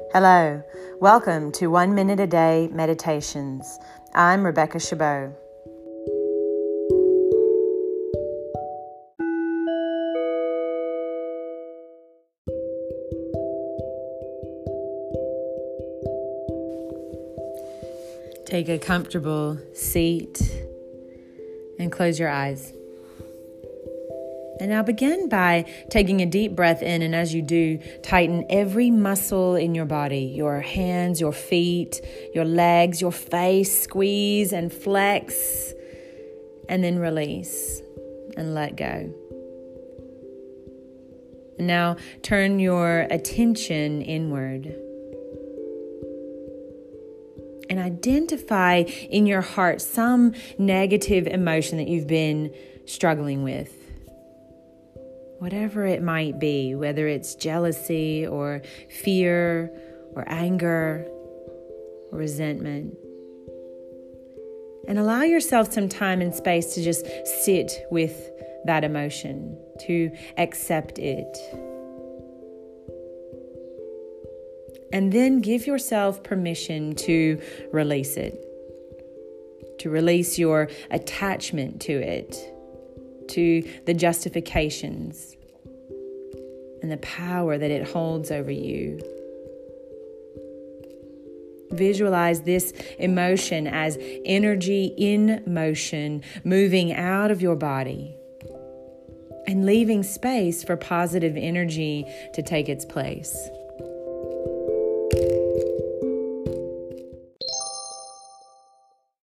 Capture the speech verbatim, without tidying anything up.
Hello, welcome to One Minute a Day Meditations. I'm Rebecca Chabot. Take a comfortable seat and close your eyes. And now begin by taking a deep breath in, and as you do, tighten every muscle in your body, your hands, your feet, your legs, your face, squeeze and flex, and then release and let go. And now turn your attention inward and identify in your heart some negative emotion that you've been struggling with. Whatever it might be, whether it's jealousy or fear or anger or resentment. And allow yourself some time and space to just sit with that emotion, to accept it. And then give yourself permission to release it, to release your attachment to it, to the justifications and the power that it holds over you. Visualize this emotion as energy in motion, moving out of your body and leaving space for positive energy to take its place.